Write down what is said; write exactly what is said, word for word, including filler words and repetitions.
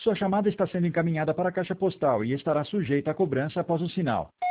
Sua chamada está sendo encaminhada para a caixa postal e estará sujeita a cobrança após o sinal.